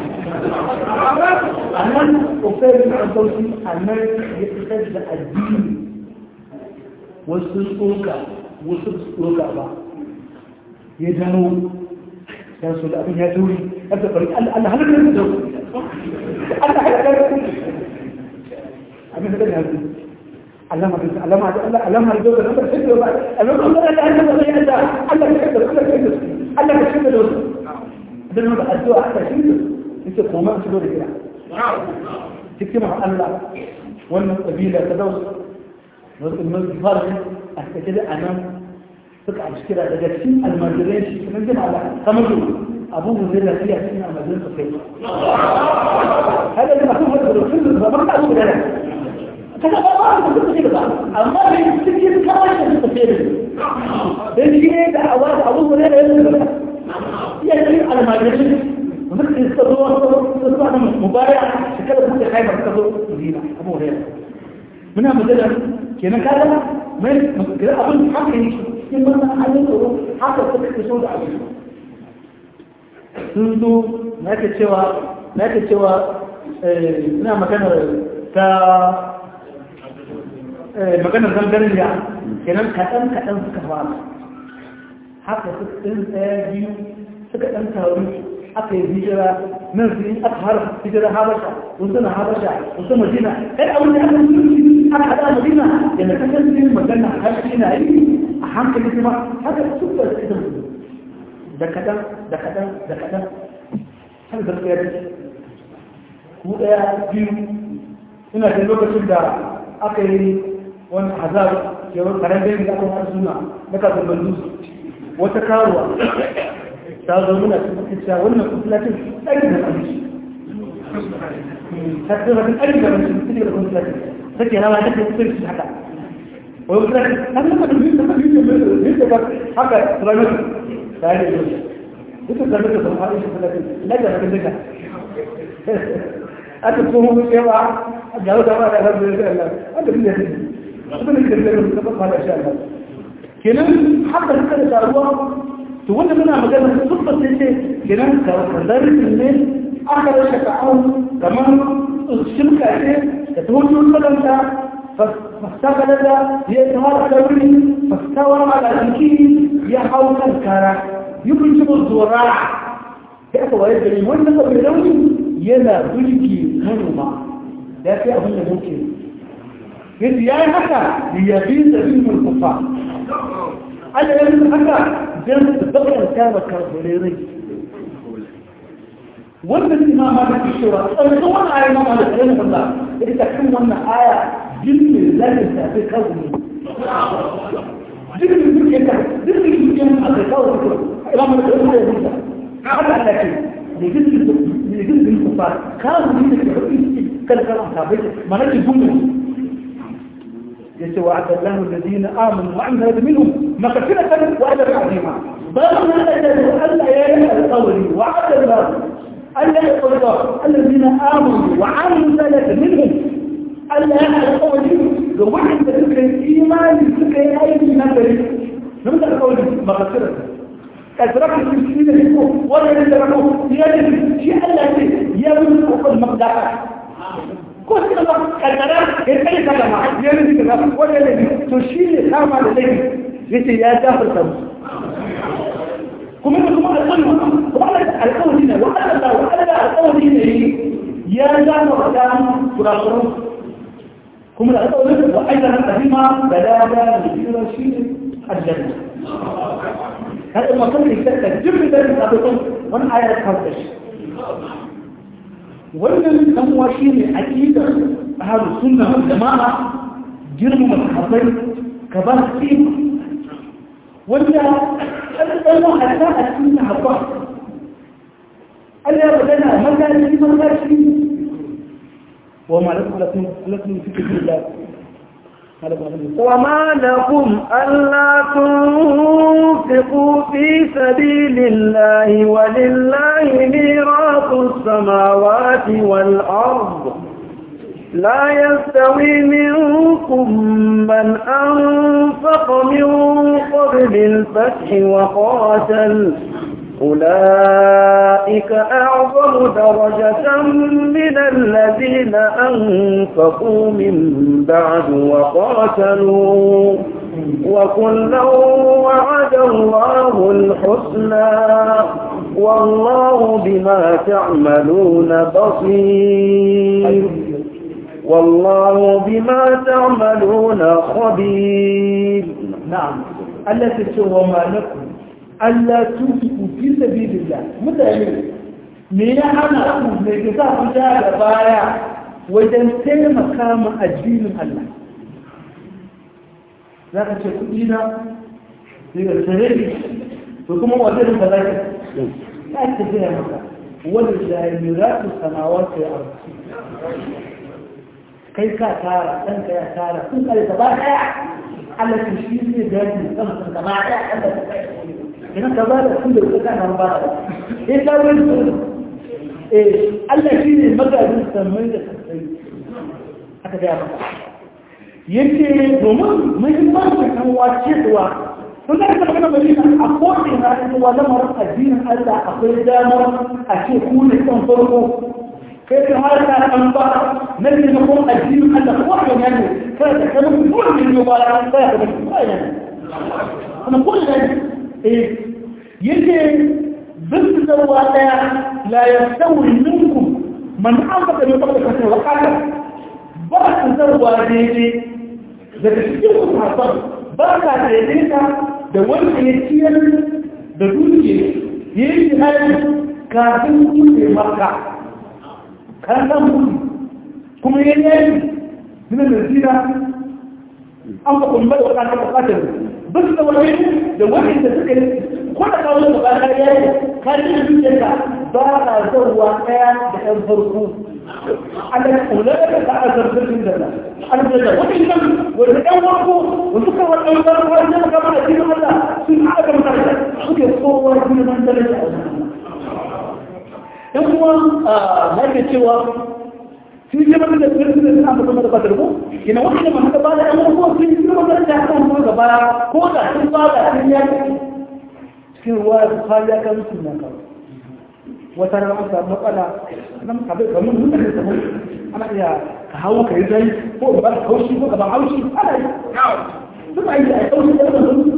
annan ofere da sauki annan ya fitar da addini wasu tsoka wasu tsoka ba ya dawo ya so da abin ya dore aka bari Allah halaka da Allah halaka abin da ya Allah ma Allah ma Allah Allah ma da da sai ba Allah Allah Allah Allah Allah Allah ka shiga da wasu don wata addu'a aka shiga yake koma shigo da gida hikimar Allah wannan ƙabila ta dausa wasu ilmin farin a cikin da anan suka a kira daga cikin almajirai shi kuma jima Allah kamar su abubuwan zai lafiya cikin almajirai su kai hada da masu wadda da sun ba ba ta su da ta ga ba ba su su ba amma bai cikin kawai da su kai dan shi ne da awa abubuwan da ya yi ya yi almajirai muka yi suka zo su zuwa nan mubaya shekarar buɗe haifar suka zo zina abu da yawa muna magana kenan ka zama mai magana abin haka yi cikin wannan halin tsoro haka suka fito da abu sun zo na ke cewa na ke cewa ina maganar ta maganar zangarin ya kenan kaɗan kaɗan suka fara haka suka ɗin ɗaya biyu suka ɗan taru aka yi hijira nan su yi aka har hijira habasha wasu na habasha wasu madina kai abin da aka yi aka haɗa madina da na kasar su magana har shi na yi a hankali kuma haka su ba su ita da kaɗan da kaɗan da kaɗan har da tsaye ku ɗaya biyu ina da lokacin da aka yi wani hazar yawon karen gani da aka wani suna na kasar bandu wata karuwa ta zo nuna cikin cewa wannan kufulatin ɗari da abinci ta ce wata ɗari da abinci cikin da kufulatin ta ce rawa ta ce kusurin shi haka wani kufulatin ta ce wata biyu da biyu da biyu da haka turamin ta yi da yau duka turamin da sun faɗi shi kufulatin na da rabin duka aka kuma cewa ga wata ba da rabin da Allah wanda biyu da biyu wanda biyu da biyu da ba da shi Allah kenan haka duka da taruwa to wanda muna magana subba sai ce kenan ka kadarin ne aka rashe ta'awun kamar shirka ce da ta wajen maganta فاستغل يظهر دوري فاستوى على الكيل يحاول الكرة يمكن الزراع كيف ويجري وانا بدوني يلا بلكي منهما لا في أظن ممكن إذ يا حكا ليبيد بهم الكفار أنا يبيد حكا جنب الضغط كان كالغريري والذي ما مالك الشورى أنا آية ما مالك رحمه الله إذا كان وانا آية جنب ذلك في كوني جنب ذلك جنب ذلك في كوني إلا ما نقول يا بنتا هذا على كي لجنب لجنب الكفار كانوا من الكفار كالكلام ثابت ما نجي جمله يتوعد الله الذين آمنوا وعملوا هذا منهم مغفرة وأجر عظيما بلغنا أجل ألا يرى القول وعد الله ألا يقول الله الذين آمنوا وعملوا ذلك منهم ألا يرى القول لوحد ذكر الإيمان ذكر أيدي نبري نمت القول مغفرة أدرك المسلمين لكم ولا يدركوا يجب شيء ألا يملك المقدار كل ما كذا كيف كذا ما يجب كذا ولا يجب تشيل خامة لديه يجي يا داخل تمس كم يوم كم القول وعلى القول هنا وعلى الله وعلى القول هنا يا داخل كلام كراسون كم القول وأيضا الأهمة بلاغا لكل شيء الجنة هذا ما كان يستخدم جبل ذلك أبطل وأنا آية خمسة wannan dan washi ne aqidar ahlus sunna wal jamaa girma masahabai ka ba shi wanda dan dan hatta a cikin sahabba Allah ya badana magana shi magashi wa ma lakum lakum fi sabilillah وما لكم ألا تنفقوا في سبيل الله ولله ميراث السماوات والأرض لا يستوي منكم من أنفق من قبل الفتح وقاتل أولئك أعظم درجة من الذين أنفقوا من بعد وقاتلوا وكلا وعد الله الحسنى والله بما تعملون بصير والله بما تعملون خبير. نعم التي تسوى ما لكم Allah tuku fi sabilillah mutane me ya hana ku me ke sa ku da baya wajen taimaka ma addinin Allah zaka ce kudi na daga tare to kuma wajen da zaka ya ce ga maka wanda jahilatu samawati wal ardi kai ka tara dan ka ya tara kun kare ta baya Allah shi ne da yake san ka baya Allah ka kai إذا كذلك كل الوقت أنا مبارك إيه كذلك إيه الله فيه مجال السماء هكذا يا بابا يمكن دوما ما يمكن أن يواجه دوا فلا يمكن أن يكون أقوى من هذا ولا مرة الدين الله أقول دائما أشيء كل تنظره كيف هذا الأنبار نبي نقول الدين الله قوي يعني كذا كذا كل من يبارك كذا كذا أنا أقول لك إيه يجي بس زواتا لا يستوي منكم من أنفق من قبل كثير وقال بس زوا ديدي daga cikin kusurasar ba ka daidaita da wanda ya ciyar da duke ya yi jihari kafin kuɗe maka kan san mutu kuma ya yi nuna da zira an ka kumbar wa ƙasar bukatar bus da wani da wani da suka yi kwada kawo da ba ka yi kari da dukiyarka ba na zauwa ɗaya da ɗan farko ala kula da ka a zarfafin da na ala da wani nan wani ɗan farko wani suka wani ɗan farko wani zama kama da cikin Allah sun aka mutane suke kowa kuma nan da rage a wani yan kuma na ke cewa sun yi mata da tsirin da suna mutum da batar ko ina wani da masu gaba da yan farko sun yi kuma da ta kan kuma gaba ko da sun ba da sun yi cikin ruwa su kariya kan mutum na kawo wata rana an samu matsala nan abin kamar mutane da mu ana iya ka hawo ka yi zai ko ba ka haushi ko ka ba haushi ana yi duk a yi a haushi da wannan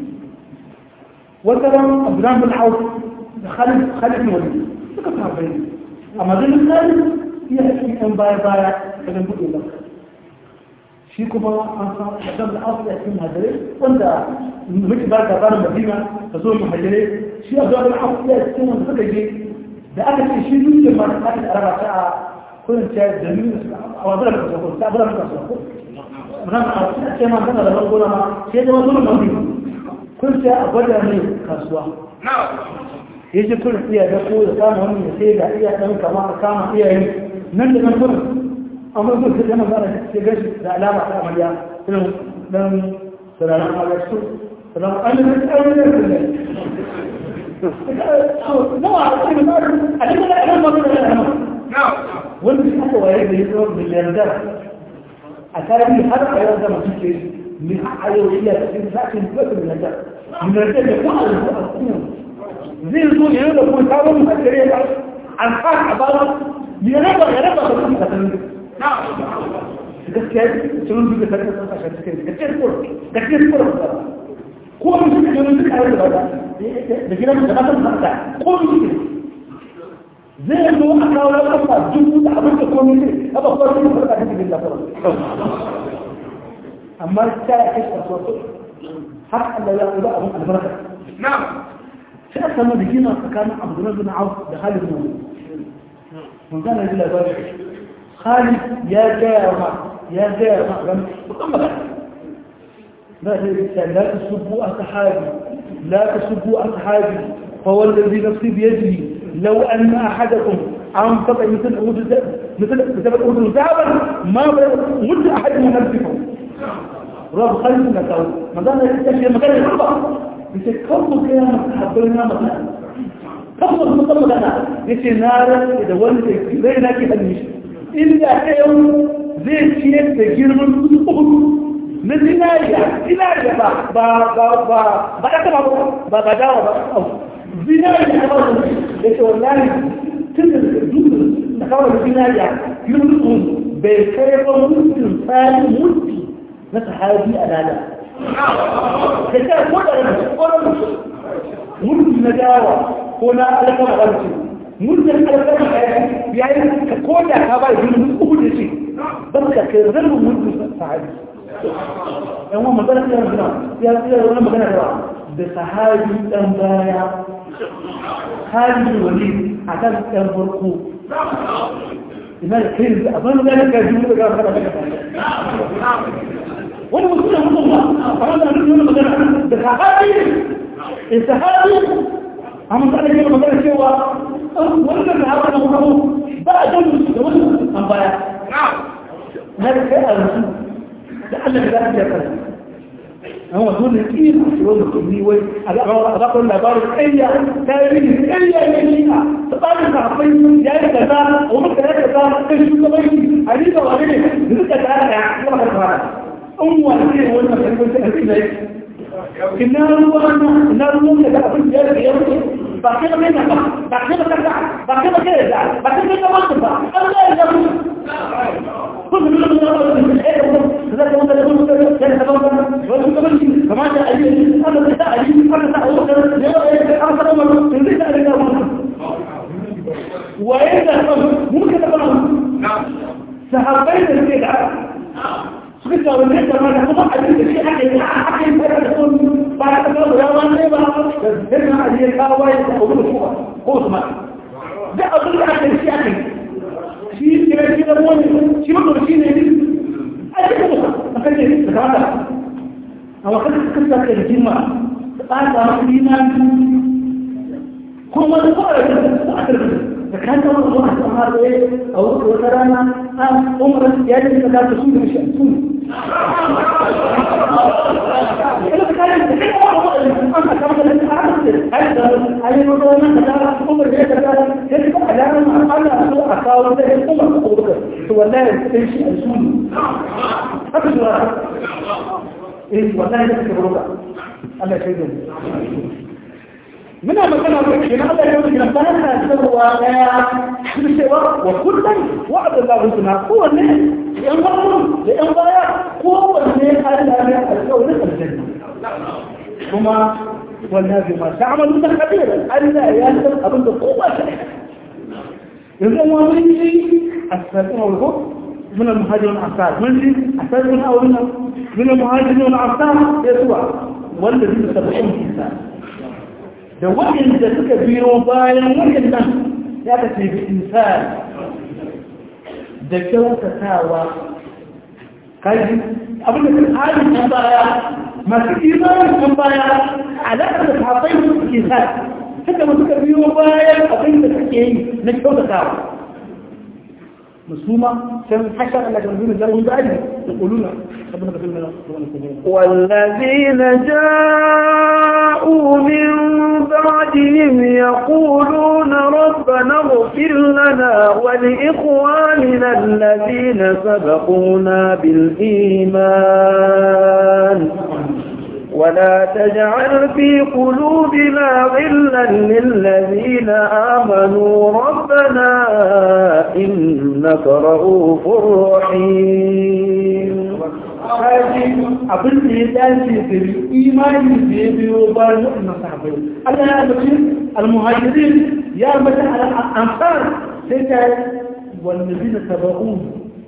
wata ran Abdurrahman bin Auf da Khalid Khalid bin Walid suka sabai amma dan Khalid ya yi an baya baya da buɗe ba shi kuma an san da dan Auf ya cikin hadare wanda muke ba ka barin Madina ka zo mu hadare shi Abdurrahman bin Auf ya cikin wanda suka je da aka ce shi duk ma ta da araba ta kullun ta da ni a wazara da ko ta bara da ko ran a ce ma kana da gona ma sai da wannan mun kun sai a gwada ne kasuwa yaje kun iya da ko da kama wani sai da iya dan kama kama iyaye nan da nan kun amma kun sai da magana sai gashi da alama ta amaliya irin dan sararin alaƙu sararin alaƙu ne nawa a cikin tsarin a cikin da ɗan mazu da ɗan wanda shi aka waye da ya zama miliyardar a tarihi har a yau zama suke min a yau iya cikin sashen wata miliyardar miliyardar da kuma a yanzu a cikin zai zo ya yi da kuma sabon hakare ba an fara a bawa ya raba ya raba da kuma kasanin gaskiya sun duka sarki sun kashe cikin gaskiyar kura gaskiyar kura ko mun suka je mun suka yi da da gidan da kasan sarka ko mun suka zai zo a kawo kafa dubu da abin da komai ne aba ko sun farka da cikin lafiya amma ta ya kashe kasuwa har Allah ya yi abin albarka na'am sai aka samu da gina tsakanin Abdullah bin Auf da Khalid bin Walid mun gane da labarin Khalid ya gaya ma يا جاء مغرم وكم لا لا تسبوا أصحابي لا تسبوا أصحابي فهو الذي نفسي بيده لو أن أحدكم أنفق مثل أود مثل مثل أود ذهبا ما مد أحد من نفسكم رب خلف نكاو ما دام يستشير مكان الربا يتكبر كلام حبينا مثلا كبر مثلا مثلا يتنارا إذا ولد بينك هالمش إلا يوم zai ciyar da girman uku na zinariya zinariya ba ba ba ba ba ɗaka ba ba ba dawa ba zinariya ba da ke wallahi tun da dukkan da kawai da zinariya girman uku bai kai ba mutum tsarin mutu na sahabi a dada da ta ko da rabu mutu na dawa ko na alkama ɗarci mutum alkama ya yi ka koda ka ba girman uku da ce بس كيرغل ومد صحابي هو مثلا كده يا يا ولا مكان ده بصحابي تنبايا خالد الوليد عشان كان بركو لماذا كيف اظن ذلك جمله قال وانا بقول لهم والله فانا اقول لهم مكان بصحابي الصحابي عم قال لي مكان شيء ولا الصحابه هو بعد تنبايا هذا شيء الرسول لعل ذلك يقول هو دون كثير يقول لي وي اقول له بارك اي تاريخ اي اي طبعا الصحفيين جاي كذا وممكن كذا ايش كمان عليك وعليك ذلك تعالى ما كان ام وكيل ولا كان كنا هو كنا هو كذا في جاي باقي منها باقي كذا باقي كذا باقي كذا ما الله يجزاك كل من يقول هذا كمان ده يقول كذا كذا ولا كمان كمان علي انا ده علي انا اقول انا انا تريد ان واذا ممكن تقول نعم صحابين البدعه سكت ولا انت ما تقول حديث في حاجه حاجه تقول بعد ما يا وانا بقى هنا علي الكاوي اقول له هو ما ده اقول لك شيء اخي شيء كده كده مو شيء ما شيء ne ai ما كان ده كمان هو كده قصه الجمعه قال فينا كما قال فكان الله سبحانه ايه او وترانا عمر يعني كذا تسود مش تسود انا بتكلم انا كمان انت عارف هذا اي موضوع ما عمر ده كذا كيف علامه على سوء اقاوله ده عمر هو لا ايش السود هكذا ايه والله ده كبروك الله يسعدك muna magana da shi na Allah ya yi na fara sarwa daya shi cewa wa kullum wa'ada Allah husna kowanne yan farko da yan baya kowanne Allah ya alƙawarin aljanna kuma wallahi ma ta'malu da kabir Allah ya san abin da kowa ta yanzu wani ne asfalin awko من المهاجرين والأنصار من دي أساس من أولنا من المهاجرين والأنصار يسوع والذين تبعون الإنسان ده وإن ذلك بيوبايا وإن يأتي بإنسان ده كوة تساوى قال أبنى في الحالي كمبايا ما في إيمان كمبايا على أن تعطيه الإنسان حتى ما تكبر بيوبايا أبنى تكيه نكوة تساوى مسلومة كان حشر أن يكون الجرم بأجل يقولون والذين جاءوا من بعدهم يقولون ربنا اغفر لنا ولإخواننا الذين سبقونا بالإيمان ولا تجعل في قلوبنا غلا للذين آمنوا ربنا إنك رؤوف رحيم هذه أبن إيدان في الإيمان في وبان الصحابين الله يا المهاجرين يا مثل الأنصار سيكا والذين تبعون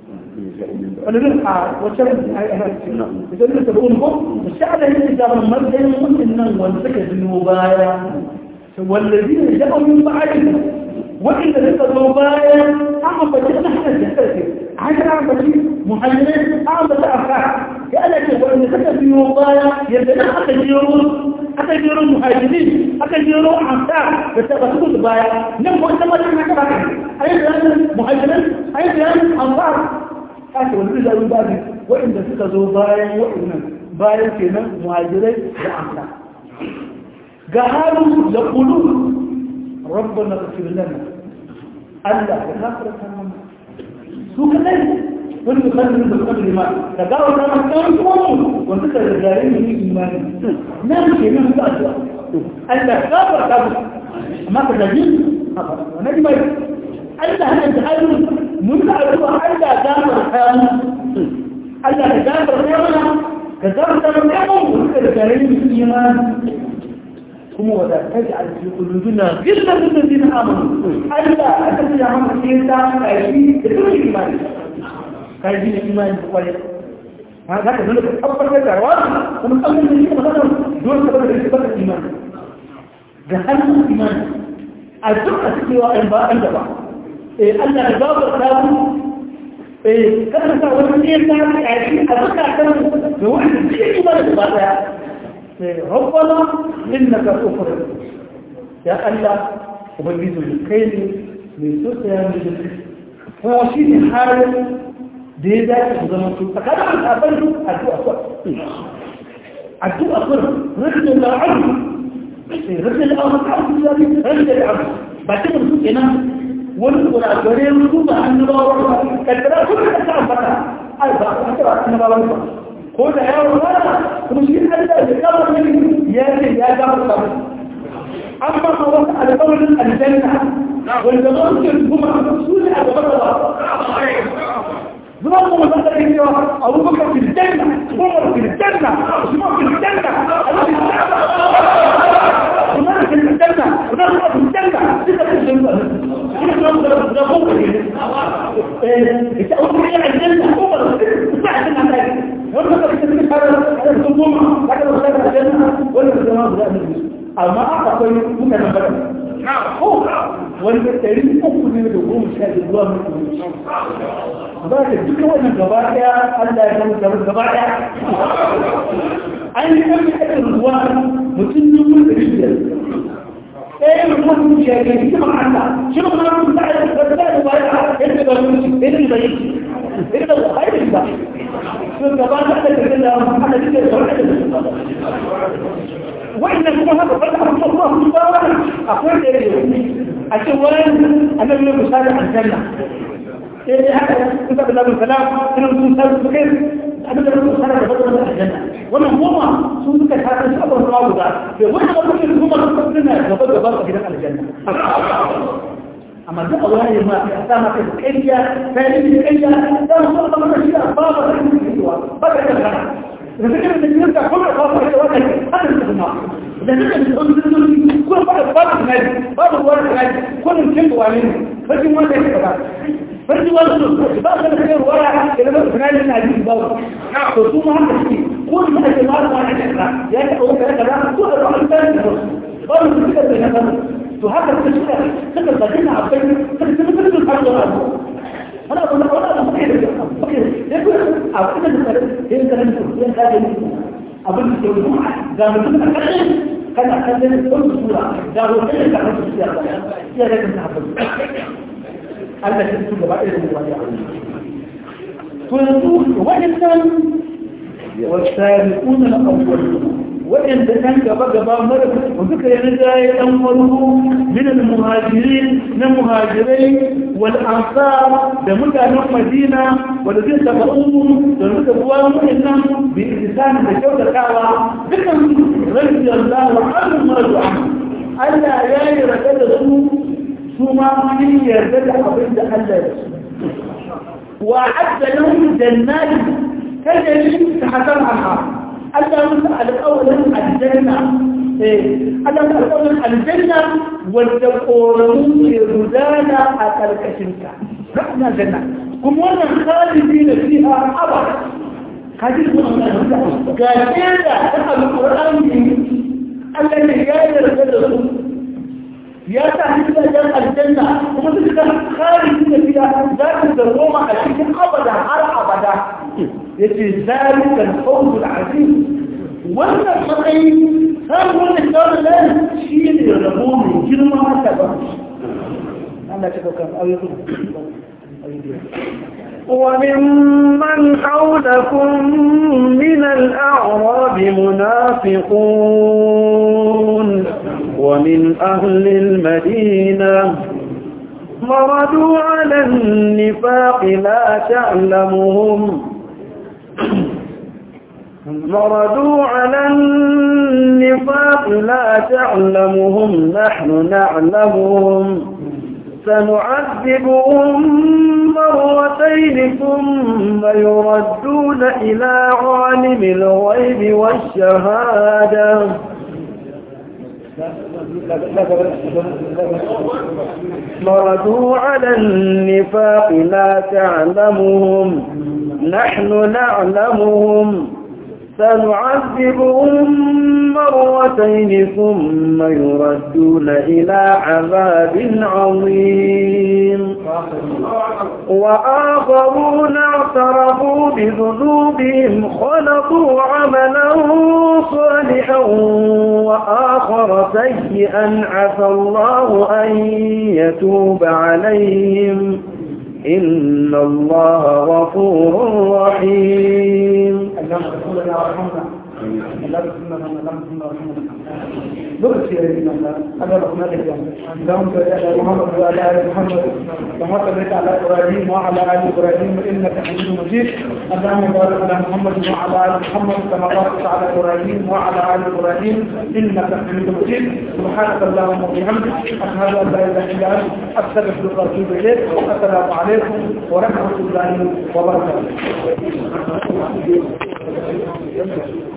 والذين وشرد الذين تبعونهم الشعب الذي جاءوا مرجع ممكن وانسك النوبايا والذين جاءوا من بعدهم وإن النوبايا أعمل بجي نحن الجهتين عشر أعمل بجي مهاجرين أعمل بجي أفعال كأنك وإن سك النوبايا يبدأ أتجيرون أتجيرون مهاجرين أتجيرون أنصار بتبقوا البايا نمو إنما لنا كبير أيضا مهاجرين أيضا أنصار ake wani da ruwa ne waɗanda suka zo bayan waɗannan bayan kenan muhajirai da amsa ga halin da kulu rabbana ighfir lana Allah ya gafarta mana su kadai wani da kan da kan da da ga wannan kan kuma wanda suka da yin imani nan kenan su addu'a Allah ya gafarta musu amma ka da jin haka wannan mai Allah hana da halin mun da addu'a Allah gafar kayan Allah da gafar kayan ka gafar kayan mun da garin iman kuma wada taj'al fi qulubina ghillan lil ladina amanu Allah aka ce ya mun sai ta kai da duk iman kai da iman kware ha da ka dole ka tabbatar da rawa kuma kallon da yake magana dole ka tabbatar da tabbatar iman ga halin iman a duk a cikin wa'in ba an gaba Allah da babu samu kada ka wani ne ta kai a duka kan da wani cikin ba da baya rabbana innaka ghafur ya Allah ubangiji kai ne mai sosai ne ko shi ne halin da ya dace ku zama su tsakanin abin addu'a ko addu'a ko rajul al-abd rajul al-abd rajul al-abd ba ta mutu kenan wani kurakurai su ba annabawa kaddara kuma da ta ambata ai ba a kira annabawa ba ko da yawo ba kuma shi Allah ya kawo ne ya ce ya ga mu amma ma wata alƙawarin aljanna wanda ba su kuma su ne a gaba da zuwa kuma da take cewa Abu Bakar fil janna Umar fil janna Usman fil janna Ali fil janna Umar fil janna Umar fil janna duka fil janna ده فوق إذا أقول لي الجنة أمر ساعة النهاية ولا تقدر تقول هذا هذا الضمور هذا هذا الجنة ولا الزمان لا نجلس أما أعتقد ممكن أن بدأ هو والبترين أقول لي الضمور شهادة الله ذلك ذكر أن الجبارة ألا يكون الجبارة أي أمر الرضوان متنم الرجال ايه المهم شيء شنو معناه شنو معناه بتاع البلد وبايع اللي بيقول ايه اللي بيجي ايه ده خير ده شو كمان حتى كده محمد كده وإن كما هذا فتح الله سبحانه أقول إيه أشوان أنا من مساعدة الجنة إيه هذا كتاب الله بالكلام كنا نسال بكير أبدا نقول سنة بدل الجنة ومن هو سوق هذا الأمر الواضح ده وإحنا نقول إن هم ربنا بدل بدل في الجنة أما ده الله ما أسامة كيفية فإن كيفية ده صوت من الأشياء بابا بدل الجنة إذا كان الجنة كل خاصة كده واحد هذا الجنة إذا كان كل واحد بابا نادي بابا واحد نادي كل الجنة وعليه فدي ما ده فدي ولا بقى انا كده ورا كده في نادي النادي بابا ثم هذا كل ما جماعه واحد يعني هو كده كده كل واحد ثاني برضه كده كده وهذا التشكيل كده بدينا عارفين كده كده الحمد لله انا اقول لك انا بقول لك يقول اعتقد ان هي كلام هي كلام اقول لك ده من كان كان كان كل صوره ده هو كده كان يا ريت نحفظ الله تكتب بقى المواضيع فيقول وإنسان والسابقون الأولون وإن كان جبا جبا مرة وذكر ينجاي أمره من المهاجرين من المهاجرين والأنصار لمدة مدينة والذين تبعوهم لمدة بوابهم إنهم بإنسان بجودة كعوة ذكرهم رضي الله عنهم ورضوا عنه ألا يا رجل ثم في يرتدع عبد الله وأعد لهم جنات تجري تحت الأنهار ألا نسأل أولا الجنة ألا نسأل أولا الجنة والتقولون يردانا أكل كشنكا رحنا الجنة كم وانا خالدين فيها أبدا خالدين قال إذا تقل القرآن الذي يرتدع يا تحديد أجل الجنة ومثل خارج فيها ذات الدرومة التي أبدا على أبدا يجي ذلك الفوز العظيم وانا الحقيقي هل هو الإسلام الآن شيء يرغبون جرمها تبع أنا كده كان أو يقول وممن حولكم من الأعراب منافقون ومن أهل المدينة مردوا على النفاق لا تعلمهم مردوا على النفاق لا تعلمهم نحن نعلمهم سنعذبهم مرتين ثم يردون إلى عالم الغيب والشهادة مردوا على النفاق لا تعلمهم نحن نعلمهم سنعذبهم مرتين ثم يردون إلى عذاب عظيم وآخرون اعترفوا بذنوبهم خلطوا عملا صالحا وآخر سيئا عسى الله أن يتوب عليهم إن الله غفور رحيم. درس يا ربنا هذا رحمة الله اللهم صل على محمد وعلى آل محمد كما صليت على إبراهيم وعلى آل إبراهيم إنك حميد مجيد اللهم بارك على محمد وعلى آل محمد كما باركت على إبراهيم وعلى آل إبراهيم إنك حميد مجيد سبحانك اللهم وبحمدك أشهد أن لا إله إلا أنت أستغفرك وأتوب إليك السلام عليكم ورحمة الله وبركاته.